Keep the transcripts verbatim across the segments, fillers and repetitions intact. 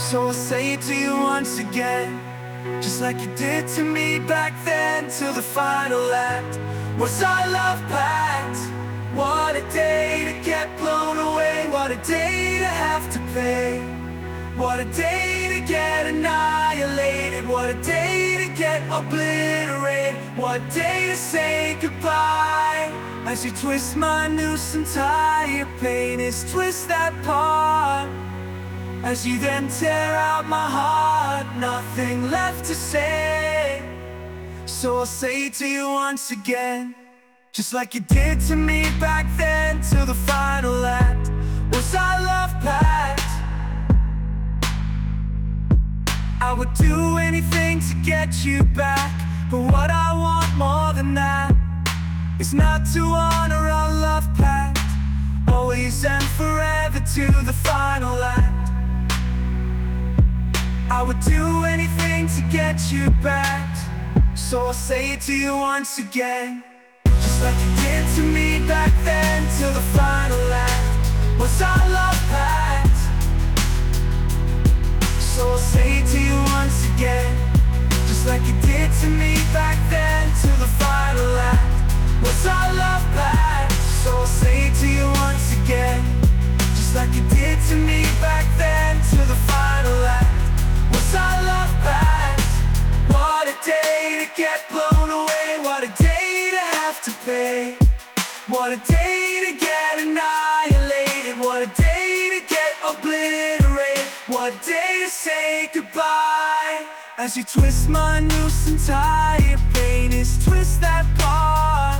So I'll say it to you once again, just like you did to me back then, till the final act. Was our love packed? What a day to get blown away. What a day to have to pay. What a day to get annihilated. What a day to get obliterated. What a day to say goodbye. As you twist my noose and tie, your pain is twist that part. As you then tear out my heart, nothing left to say. So I'll say it to you once again, just like you did to me back then, till the final act. Was our love packed? I would do anything to get you back, but what I want more than that is not to honor our love pact, always and forever to the final act. I would do anything to get you back, so I'll say it to you once again, just like you did to me back then, till the final act. Was our love pact? So I'll say it to you once again, just like you did to me back then, till the final act. Was our love pact? So I'll say it to you once again, just like you did to me back then, till the final act. Was our love pact? What a day to get blown away. What a day to have to pay. What a day to get annihilated. What a day to get obliterated. What a day to say goodbye. As you twist my noose and tie, your pain is twist that part.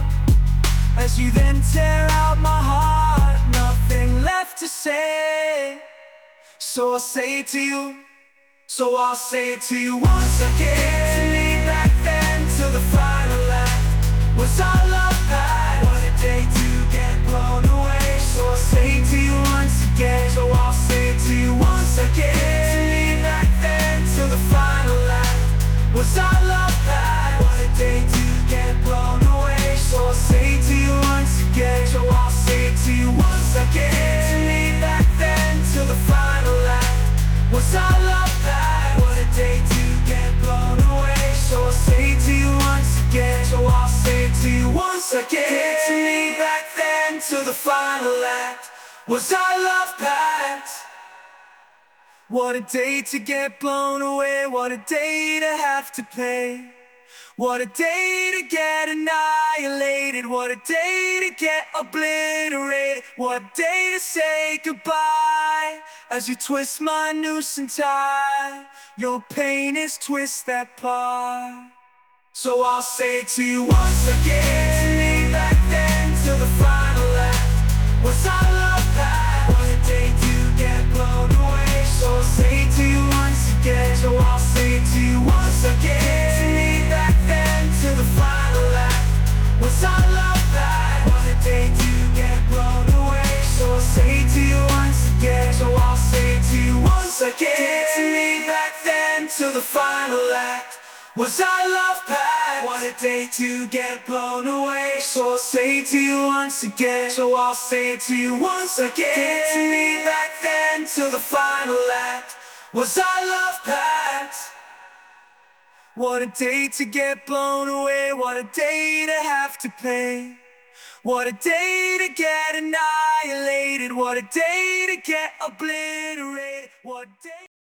As you then tear out my heart, nothing left to say. So I'll say it to you, so I'll say it to you once again. Me back then, till the final act. Was our love packed? What a day to get blown away. So I'll say it to you once again, so I'll say it to you once again. Me back then, till the final act. Was our love packed? What a day to get blown away. So I'll say it to you once again, so I'll say it to you once again. Me back then, till the final act. Was our love packed? What a day to get blown away. So I'll say it to you once again, so I'll say it to you once again. To me back then, till the final act. Was our love packed? What a day to get blown away. What a day to have to pay. What a day to get annihilated. What a day to get obliterated. What a day to say goodbye. As you twist my noose and tie, your pain is twist that part. So I'll say it to you once again. Me back then, till the final act. Was our love packed? What a day to get blown away. So I'll say it to you once again, so I'll say it to you once again. Me back then, till the final act. Was our love packed? What a day to get blown away. So I'll say it to you once again, so I'll say it to you once again. To me back then, till the final act. Was our love packed? What a day to get blown away. So I'll say it to you once again, so I'll say it to you once again. To me back then, till the final act. Was our love packed? What a day to get blown away. What a day to have to pay. What a day to get annihilated. What a day to get obliterated. What a day